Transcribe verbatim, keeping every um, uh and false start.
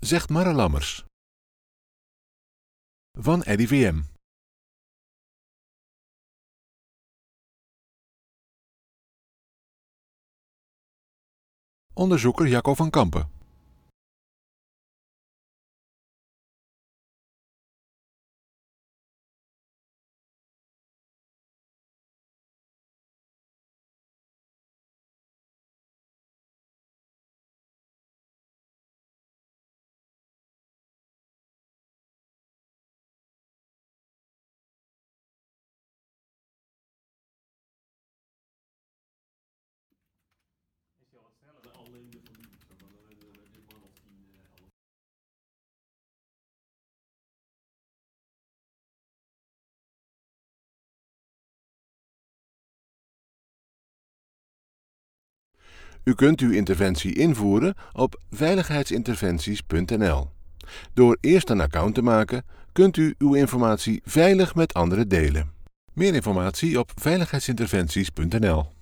zegt Marre Lammers. Van Eddy V M. Onderzoeker Jacco van Kampen. U kunt uw interventie invoeren op veiligheidsinterventies punt n l. Door eerst een account te maken, kunt u uw informatie veilig met anderen delen. Meer informatie op veiligheidsinterventies punt n l.